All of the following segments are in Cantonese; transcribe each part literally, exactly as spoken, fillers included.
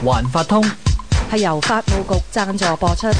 環法通係由法務局贊助播出。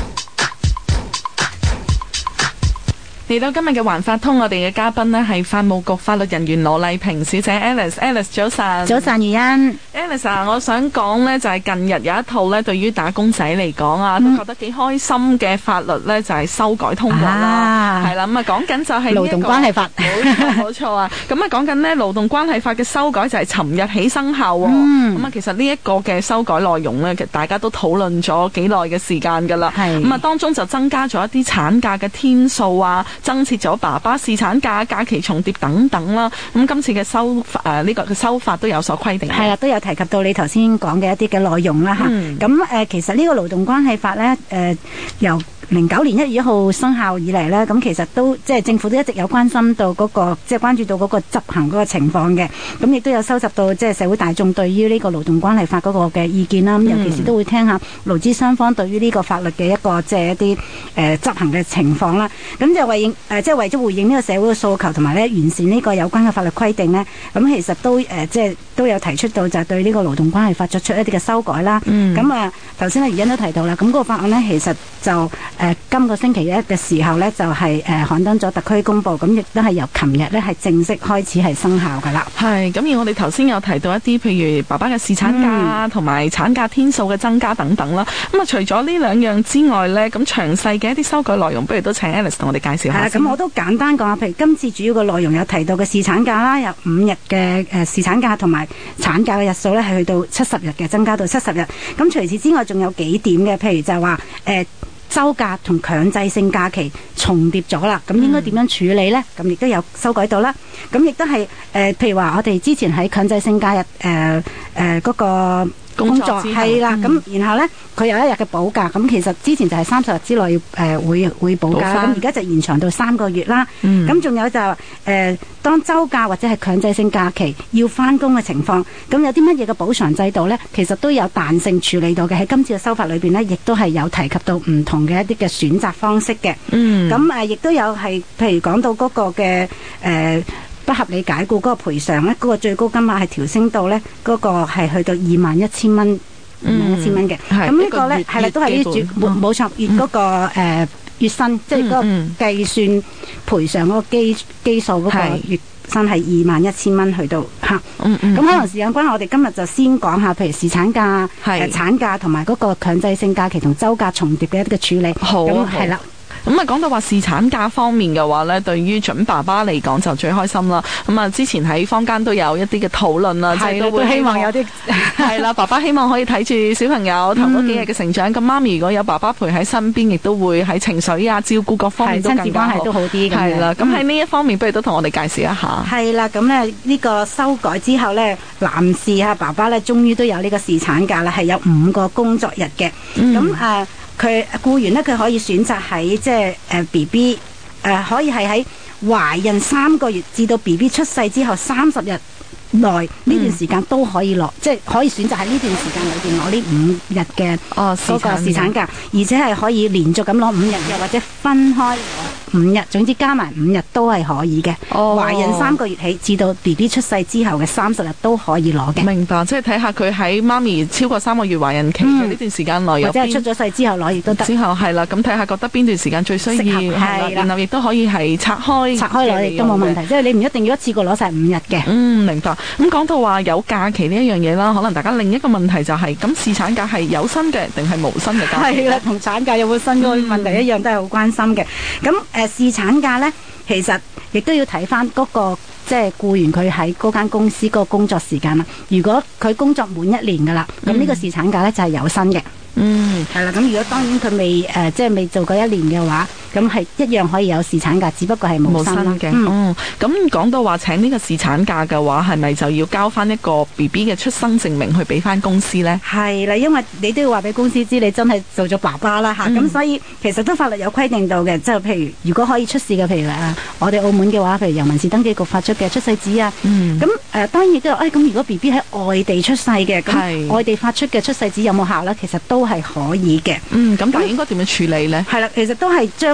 嚟到今日嘅環法通，我哋嘅嘉賓呢係法務局法律人員羅麗萍小姐 Alice。Alice 早晨。 早晨，余欣。 Alice 啊，我想講呢就係、是、近日有一套呢對於打工仔嚟講啊， 嗯、 都覺得幾開心嘅法律呢就係、是、修改通過啦。係啦、啊，咁啊講緊就係、這個、 勞動關係法。 冇錯冇錯啊，咁啊講緊呢勞動關係法嘅修改就係尋日起生效喎。咁、嗯、啊其實呢一個嘅修改內容呢，其實大家都討論咗幾耐嘅時間㗎啦。係。咁啊當中就增加咗一啲產假嘅天數啊，增設咗爸爸侍產假、假期重疊等等啦。咁今次嘅修法誒，呢、呃這個嘅修法都有所規定。 係啦，都有提及到你頭先講嘅一啲嘅內容啦嚇。咁、嗯、誒、呃，其實呢個勞動關係法咧，誒、呃、由零九年一月一號生效以嚟咧，咁其實都即係政府都一直有關心到嗰、那個，即係關注到嗰個執行嗰個情況嘅。咁亦都有收集到即係社會大眾對於呢個勞動關係法嗰個嘅意見啦。咁、嗯、尤其是都會聽下勞資雙方對於呢個法律嘅一個即係一啲誒、呃、執行嘅情況啦。咁就為應誒即係為咗回應呢個社會嘅訴求，同埋咧完善呢個有關嘅法律規定咧，咁其實都誒、呃、即係都有提出到就係對呢個勞動關係法作出一啲嘅修改啦。咁、嗯、啊頭先阿余欣都提到啦，咁嗰個法案咧其實就誒、呃、今個星期一嘅時候咧就係、是、誒、呃、刊登咗特區公佈，咁亦都係由琴日咧係正式開始係生效噶啦。 係咁，而我哋頭先有提到一啲譬如爸爸嘅侍產假同埋、嗯、產假天數嘅增加等等啦。咁啊除咗呢兩樣之外咧，咁詳細嘅一啲修改內容，不如都請 Alice 同我哋介紹下。 咁我都簡單講下，譬如今次主要嘅內容有提到嘅侍產假啦，有五日嘅誒侍產假同埋產假嘅日數咧係去到七十日嘅，增加到七十日。咁除此之外，仲有幾點嘅，譬如就係話誒週假同強制性假期重疊咗啦，咁應該點樣處理呢？咁亦都有修改到啦。咁亦都係誒，譬如話我哋之前喺強制性假日誒誒嗰個工作係啦，咁、嗯、然後呢，佢有一日嘅補假，咁其實之前就係三十日之內誒、呃、會會補假，咁而家就延長到三個月啦。咁、嗯、仲有就誒、呃，當週假或者係強制性假期要翻工嘅情況，咁有啲乜嘢嘅補償制度呢？其實都有彈性處理到嘅。喺今次嘅修法裏邊呢，亦都係有提及到唔同嘅一啲嘅選擇方式嘅。嗯，咁誒亦都有係，譬如講到嗰個嘅誒。呃不合理解僱嗰個賠償咧，嗰、嗰個最高金額係調升到咧，嗰、嗰個係去到二萬一千蚊，二萬一千蚊嘅。咁呢個咧係啦，都係呢啲冇冇錯月嗰、嗰個誒、呃、月薪，嗯、即係嗰個計算賠償嗰個基基數嗰個月薪係二萬一千蚊去到嚇。咁、嗯嗯、可能時間關係，我哋今日就先講下，譬如侍產假、誒、呃、產假同埋嗰個強制性假期同週假重疊嘅一啲嘅處理。好，咁係啦。 咁啊，講到話侍產假方面嘅話呢，對於準爸爸嚟講就最開心啦。咁啊，之前喺坊間都有一啲嘅討論啦，即係都會希望有啲係啦，爸爸希望可以睇住小朋友頭嗰幾日嘅成長。咁、嗯、媽咪如果有爸爸陪喺身邊，亦都會喺情緒啊、照顧各方面都更加好。親子關係都好啲。係啦，咁喺呢一方面，不如都同我哋介紹一下。係啦， 咁咧呢個修改之後呢，男士啊爸爸呢，終於都有呢個侍產假啦，係有五個工作日嘅。咁、嗯、誒。佢僱員咧，佢可以選擇喺即係誒 B B 誒，可以係喺懷孕三個月至到 B B 出世之後三十日內呢、嗯、段時間都可以攞，即係可以選擇喺呢段時間裏邊攞呢五日嘅嗰個侍產假，而且係可以連續咁攞五日嘅，或者分開五日，總之加埋五日都係可以嘅。哦、懷孕三個月起至到 B B 出世之後嘅三十日都可以攞嘅。 明白，即係睇下佢喺媽咪超過三個月懷孕期嘅呢段時間內、嗯， 或者係出咗世之後攞亦都得。 之後係啦，咁睇下覺得邊段時間最需要，係啦，然後亦都可以係拆開拆開攞亦都冇問題，即係你唔一定要一次過攞晒五日嘅。 嗯，明白。咁講到話有假期呢一樣嘢啦，可能大家另一個問題就係、是，咁侍產假係有薪嘅定係無薪嘅假期？係啦， 同產假有冇薪嗰個問題一樣，嗯、都係好關心嘅。咁誒侍產假咧，其實亦都要睇翻嗰個即係僱員佢喺嗰間公司嗰個工作時間啦。如果佢工作滿一年噶啦，咁、嗯、呢個侍產假咧就係有薪嘅。嗯，係啦。咁如果當然佢未誒、呃、即係未做過一年嘅話，咁係一樣可以有侍產假，只不過係冇薪嘅。 嗯，咁講到話請呢個侍產假嘅話，係咪就要交翻一個 B B 嘅出生證明去俾翻公司呢？ 係啦，因為你都要話俾公司知你真係做咗爸爸啦嚇。咁、嗯、所以其實都法律有規定到嘅，即係譬如如果可以出示嘅，譬如啊，我哋澳門嘅話，譬如由民事登記局發出嘅出世紙啊。嗯。咁誒、呃、當然亦都有誒咁，如果 B B 喺外地出世嘅，咁外地發出嘅出世紙有冇效呢？其實都係可以嘅。 嗯。咁但係應該點樣處理呢？ 係啦，其實都係將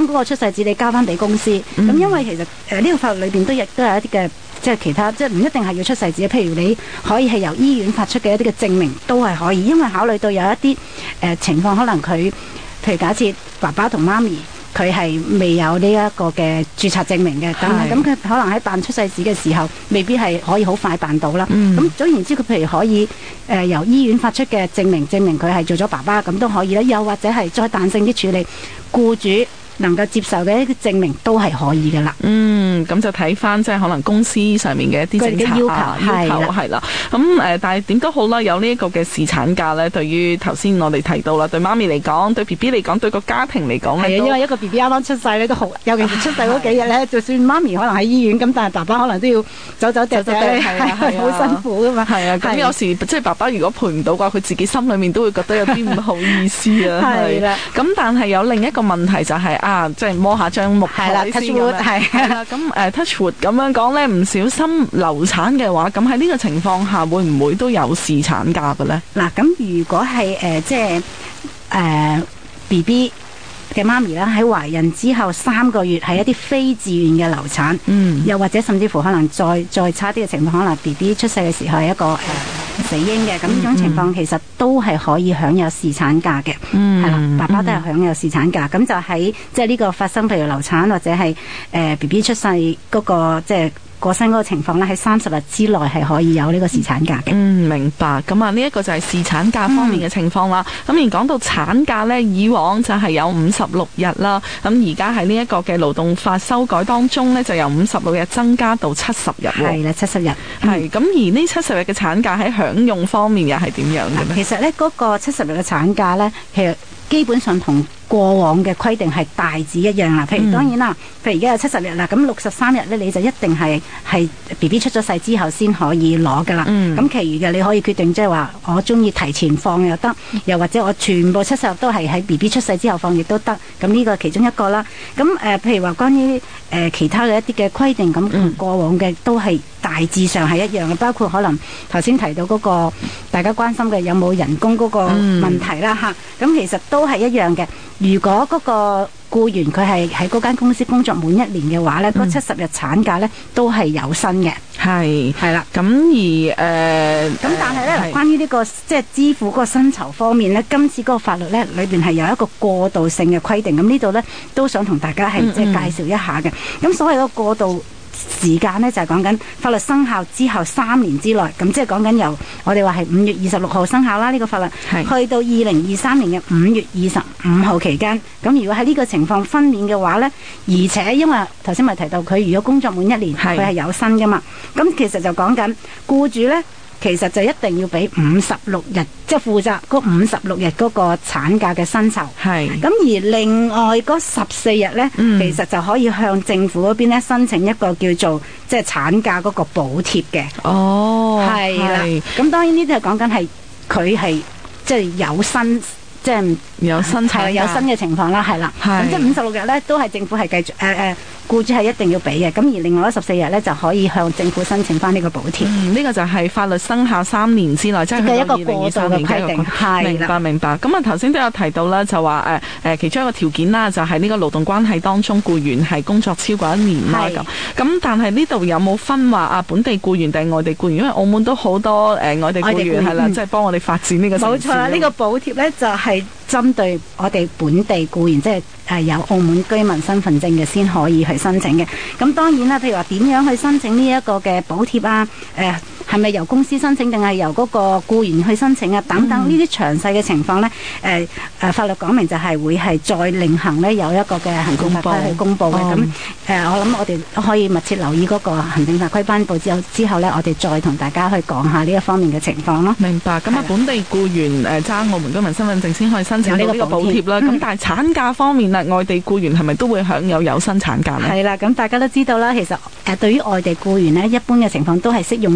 嗰個出世紙你交翻俾公司。咁、嗯、因為其實誒呢個法律裏邊都亦都有一啲嘅即係其他，即係唔一定係要出世紙，譬如你可以係由醫院發出嘅一啲嘅證明都係可以，因為考慮到有一啲誒、呃、情況，可能佢譬如假設爸爸同媽咪佢係未有呢一個嘅註冊證明嘅，咁咁佢可能喺辦出世紙嘅時候，未必係可以好快辦到啦。咁、嗯、總言之，佢譬如可以誒、呃、由醫院發出嘅證明，證明佢係做咗爸爸，咁都可以啦。又或者係再彈性啲處理，僱主能夠接受嘅一啲證明都係可以嘅啦。 嗯，咁就睇翻即係可能公司上面嘅一啲政策要求， 要求係啦。咁誒、呃，但係點都好啦，有呢一個嘅侍產假咧，對於頭先我哋提到啦，對媽咪嚟講，對 B B 嚟講，對個家庭嚟講咧， 係啊，因為一個 B B 啱啱出世咧都好，尤其是出世嗰幾日咧，就算媽咪可能喺醫院，咁但係爸爸可能都要走走趯趯咧，係好辛苦噶嘛。係啊，咁有時即係爸爸如果陪唔到嘅話，佢自己心裏面都會覺得有啲唔好意思啊。係啦，咁但係有另一個問題就係、是、啊，即係摸下張木台先咁樣。係啦，咁誒 touch wood 咁樣講咧，唔小心流產嘅話，咁喺呢個情況下會唔會都有侍產假嘅咧？ 嗱，咁如果係誒、呃、即係誒 B B 嘅媽咪啦，喺懷孕之後三個月係一啲非自願嘅流產，嗯，又或者甚至乎可能再再差啲嘅情況，可能 B B 出世嘅時候係一個誒、呃、死嬰嘅，咁呢種情況其實都係可以享有侍產假嘅，嗯，係啦，爸爸都係享有侍產假，咁、嗯、就喺即係呢個發生譬如流產或者係誒 B B 出世嗰、那個即係。過身嗰個情況咧，喺三十日之內係可以有呢個侍產假嘅。 嗯，明白。咁啊，呢一個就係侍產假方面嘅情況啦。咁、嗯、而講到產假呢，以往就係有五十六日啦。咁而家喺呢一個嘅勞動法修改當中呢，就由五十六日增加到七十日。 係啦，七十日。 係。咁、嗯、而呢七十日嘅產假喺享用方面又係點樣嘅呢？ 其實呢，嗰、那個七十日嘅產假呢，其實基本上同過往嘅規定係大致一樣啦。譬如當然啦，譬如而家有七十日啦，咁六十三日咧你就一定係係 B B 出咗世之後先可以攞噶啦。咁、嗯、其餘嘅你可以決定，即係話我中意提前放又得，又或者我全部七十日都係喺 B B 出世之後放亦都得。咁呢個其中一個啦。咁誒、呃，譬如話關於誒、呃、其他嘅一啲嘅規定，咁同過往嘅都係大致上係一樣嘅，包括可能頭先提到嗰個大家關心嘅有冇人工嗰個問題啦嚇。咁、嗯、其實都係一樣嘅。如果嗰個僱員佢係喺嗰間公司工作滿一年嘅話咧，嗰七十日產假咧都係有薪嘅。係係啦，咁而誒，咁、呃、但係咧，關於呢、這個即係支付嗰個薪酬方面咧，今次嗰個法律咧裏邊係有一個過渡性嘅規定。咁呢度咧都想同大家係即係介紹一下嘅。咁、嗯嗯、所謂嗰個過渡時間呢，就係講緊法律生效之後三年之內，咁即係講緊由我哋話係五月二十六號生效啦，呢、這個法律去到二零二三年嘅五月二十五號期間。咁如果喺呢個情況分娩嘅話呢，而且因為頭先咪提到佢如果工作滿一年，佢係有薪噶嘛，咁其實就講緊僱主呢，其實就一定要俾五十六日，即係負責嗰五十六日嗰個產假嘅薪酬。係。咁而另外嗰十四日呢、嗯，其實就可以向政府嗰邊咧申請一個叫做即係產假嗰個補貼嘅。哦，係啦。咁當然呢啲係講緊係佢係即係有薪，即係有薪產有薪嘅情況啦，係啦。咁即係五十六日呢，都係政府係繼續誒誒。呃呃僱主係一定要俾嘅，咁而另外嗰十四日咧就可以向政府申請翻呢個補貼。嗯，呢、這個就係法律生效三年之內，即係一個過渡嘅規定。係明白明白。咁啊頭先都有提到啦，就話誒誒其中一個條件啦，就係呢個勞動關係當中僱員係工作超過一年啦咁。咁但係呢度有冇分話啊本地僱員定係外地僱員？因為澳門都好多誒、呃、外地僱員係啦，即係、就是、幫我哋發展呢個城市。冇錯啦，呢、這個補貼咧就係針對我哋本地僱員，即係誒有澳門居民身份證嘅先可以去申請嘅。咁當然啦，譬如話點樣去申請呢一個嘅補貼啊？誒係咪由公司申請定係由嗰個僱員去申請啊？等等呢啲詳細嘅情況呢，誒、呃、誒、呃、法律講明就係會係再另行呢有一個嘅行政法規去公佈嘅。咁誒、呃、我諗我哋可以密切留意嗰個行政法規頒布之後之後呢，我哋再同大家去講下呢一方面嘅情況咯。明白。咁啊，本地僱員誒揸澳門居民身份證先可以申請到呢個補貼啦。咁、嗯、但係產假方面啊，外地僱員係咪都會享有有薪產假呢？係啦，咁大家都知道啦，其實誒、呃、對於外地僱員呢，一般嘅情況都係適用於我哋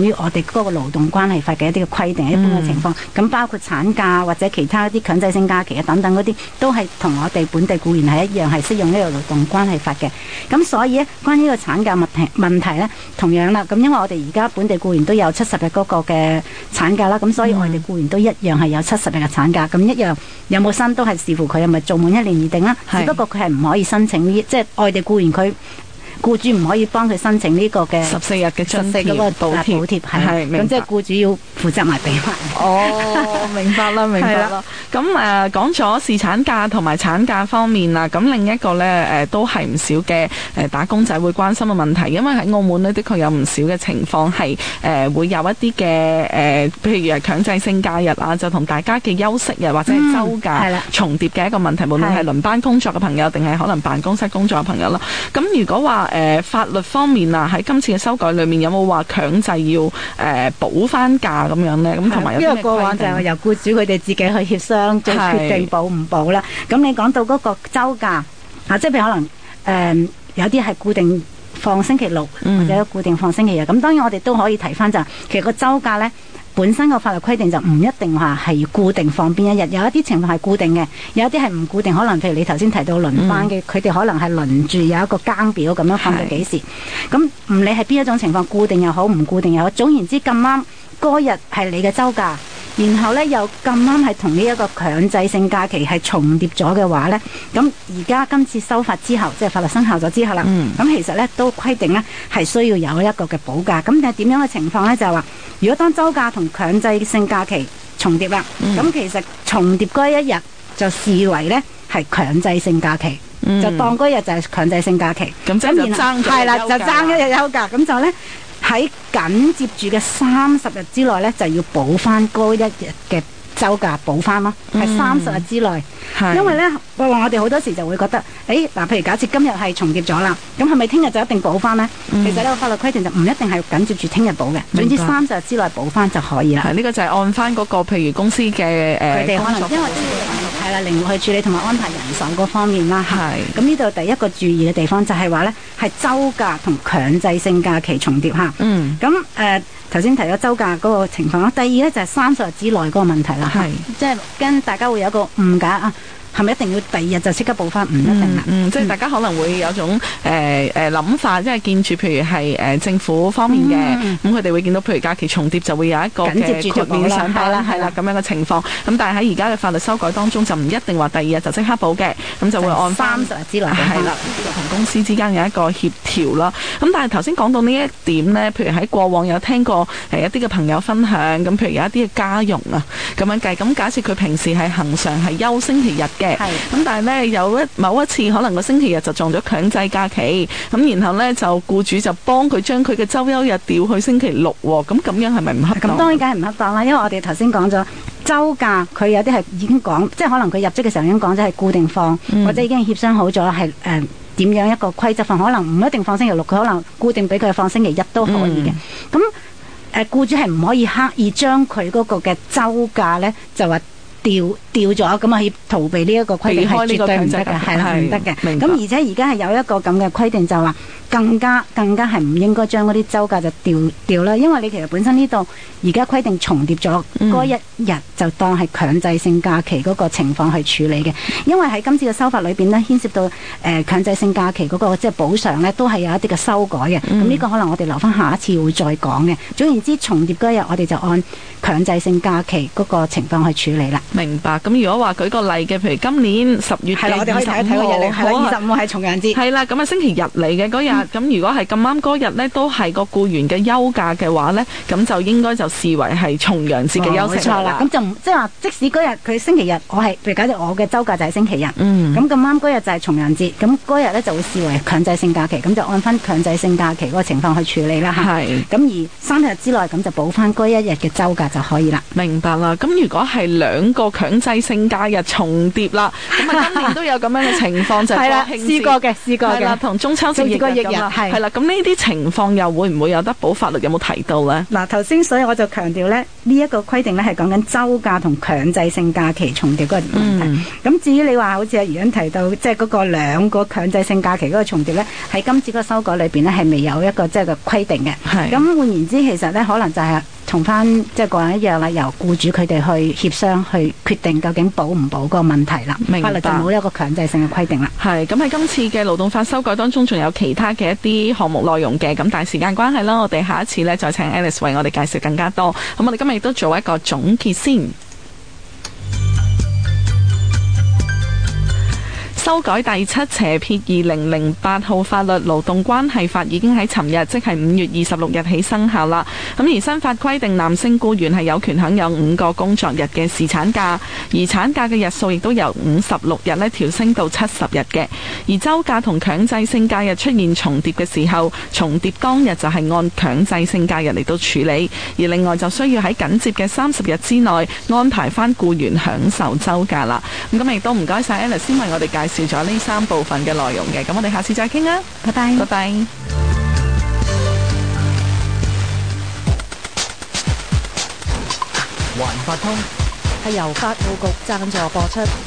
哋嗰個勞動關係法嘅一啲嘅規定，一般嘅情況。咁、嗯、包括產假或者其他一啲強制性假期啊等等嗰啲，都係同我哋本地僱員係一樣，係適用呢個勞動關係法嘅。咁所以咧，關於呢個產假問題問題咧，同樣啦。咁因為我哋而家本地僱員都有七十日嗰個嘅產假啦，咁所以外地僱員都一樣係有七十日嘅產假。咁一樣有冇薪都係視乎佢係咪做滿一年而定啦。只不過佢係唔可以申請呢，即係外地僱員佢。僱主唔可以幫佢申請呢個嘅十四日嘅津貼嗰個補貼，補貼係咁即係僱主要負責埋俾埋。 哦，明白啦，明白啦。咁誒、呃、講咗侍產假同埋產假方面啦，咁另一個咧誒、呃、都係唔少嘅誒打工仔會關心嘅問題，因為喺澳門呢，的確有唔少嘅情況係誒會有一啲嘅誒，譬如係強制性假日啊，就同大家嘅休息日或者係週假重疊嘅一個問題，嗯、無論係輪班工作嘅朋友定係可能辦公室工作嘅朋友啦。咁如果話誒、呃、法律方面啊，喺今次嘅修改裏面有冇話強制要誒、呃、補翻假咁樣咧？咁同埋有啲咩規定？呢個過往就係由僱主佢哋自己去協商，再決定補唔補啦。咁你講到嗰個週假啊，即係譬如可能誒、呃、有啲係固定放星期六、嗯、或者固定放星期日。咁當然我哋都可以提翻就係，其實個週假咧。本身個法律規定就唔一定話係要固定放邊一日，有一啲情況係固定嘅，有一啲係唔固定，可能譬如你頭先提到輪班嘅，佢哋、嗯、可能係輪住有一個更表咁樣放到幾時。咁唔理係邊一種情況，固定又好，唔固定又好，總言之咁啱嗰日係你嘅週假，然後咧又咁啱係同呢一個強制性假期係重疊咗嘅話咧，咁而家今次修法之後，即係法律生效咗之後啦，咁、嗯、其實咧都規定咧係需要有一個嘅補假。咁但係點樣嘅情況咧？就係話，如果當週假同強制性假期重疊啦，咁、嗯、其實重疊嗰一日就視為咧係強制性假期，嗯、就當嗰日就係強制性假期。咁即係就爭係啦，就爭一日休假，咁就咧。喺緊接住嘅三十日之內咧，就要補翻嗰一日嘅週假補翻咯，係三十日之內。是因為咧，我話我哋好多時就會覺得，誒嗱，譬如假設今日係重疊咗啦，咁係咪聽日就一定補翻咧？嗯、其實呢個法律規定就唔一定係緊接住聽日補嘅，總之三十日之內補翻就可以啦。係呢、呢個就係按翻嗰個譬如公司嘅誒，佢哋可能因為都要係啦，靈活去處理同埋安排人手嗰方面啦。係咁呢度第一個注意嘅地方就係話咧，係週假同強制性假期重疊嚇。嗯。咁誒頭先提咗週假嗰個情況啦，第二咧就係三十日之內嗰個問題啦。係。即係跟大家會有一個誤解啊。係咪一定要第二日就即刻補翻？唔一定啦。嗯，嗯即係大家可能會有種誒誒諗法，即係見住譬如係誒、呃、政府方面嘅，咁佢哋會見到譬如假期重疊就會有一個嘅豁免上班啦，係啦咁樣嘅情況。咁但係喺而家嘅法律修改當中就唔一定話第二日就即刻補嘅，咁就會按三十日之內係啦，同公司之間有一個協調啦。咁但係頭先講到呢一點呢，譬如喺過往有聽過誒一啲嘅朋友分享，咁譬如有一啲嘅家用啊咁樣計，咁假設佢平時係恆常係休星期日嘅，咁但係咧有一某一次可能個星期日就撞咗強制假期，咁然後咧就僱主就幫佢將佢嘅周休日調去星期六喎，咁咁樣係咪唔恰當？咁當然梗係唔恰當啦，因為我哋頭先講咗週假，佢有啲係已經講，即係可能佢入職嘅時候已經講咗係固定放，嗯、或者已經協商好咗係誒點樣一個規則放，可能唔一定放星期六，佢可能固定俾佢放星期一都可以嘅。咁誒、嗯、僱主係唔可以刻意將佢嗰個嘅週假咧就話調調咗，咁啊要逃避呢一個規定係絕對唔得嘅，係啦，唔得嘅。咁而且而家係有一個咁嘅規定，就話更加更加係唔應該將嗰啲週假就調調啦，因為你其實本身呢度而家規定重疊咗嗰一日，就當係強制性假期嗰個情況去處理嘅。因為喺今次嘅修法裏邊呢，牽涉到誒、呃、強制性假期嗰、嗰個即係補償呢，都係有一啲嘅修改嘅。咁呢、嗯、個可能我哋留翻下，下一次會再講嘅。總言之，重疊嗰一日我哋就按強制性假期嗰個情況去處理啦。明白。咁如果話舉個例嘅，譬如今年十月嘅二十五號，係啦，二十五號係重陽節，係啦，咁啊星期日嚟嘅嗰日，咁、嗯、如果係咁啱嗰日咧，都係個僱員嘅休假嘅話咧，咁就應該就視為係重陽節嘅休息啦。咁、哦、就即係話，即使嗰日佢星期日，我係譬如假設我嘅週假就係星期日，咁咁啱嗰日就係重陽節，咁嗰日咧就會視為強制性假期，咁就按翻強制性假期嗰個情況去處理啦。係是。咁而三日之內咁就補翻嗰一日嘅週假就可以啦。明白啦。咁如果係兩個強制性假日重疊啦，咁啊今年都有咁樣嘅情況，就係國慶節試過嘅，試過嘅，同中秋節亦亦有日係啦。咁呢啲情況又會唔會有得補？法律有冇提到呢？ 嗱，頭先所以我就強調咧，呢、這、一個規定咧係講緊週假同強制性假期重疊嗰個問題。咁、嗯、至於你話好似阿怡欣提到，即係嗰個兩個強制性假期嗰個重疊咧，喺今次嗰個修改裏邊咧係未有一個即係個規定嘅。係。咁換言之，其實咧可能就係同翻即係個人一樣啦，由僱主佢哋去協商去決定究竟補唔補嗰個問題啦。明白。法律就冇一個強制性嘅規定啦。係。咁喺今次嘅勞動法修改當中，仲有其他嘅一啲項目內容嘅。咁但係時間關係啦，我哋下一次呢，再請 Alice 為我哋介紹更加多。咁我哋今日亦都做一個總結先。修改第七斜撇二零零八號法律勞動關係法已經喺尋日，即係五月二十六日起生效啦。咁而新法規定，男性僱員係有權享有五個工作日嘅侍產假，而產假嘅日數亦都由五十六日呢調升到七十日嘅。而週假同強制性假日出現重疊嘅時候，重疊當日就係按強制性假日嚟到處理，而另外就需要喺緊接嘅三十日之內安排翻僱員享受週假啦。咁咁亦都唔該晒 Alice 先為我哋介紹紹咗呢三部分嘅內容嘅，咁我哋下次再傾啦，拜拜，拜拜。 環法通係由法務局贊助播出。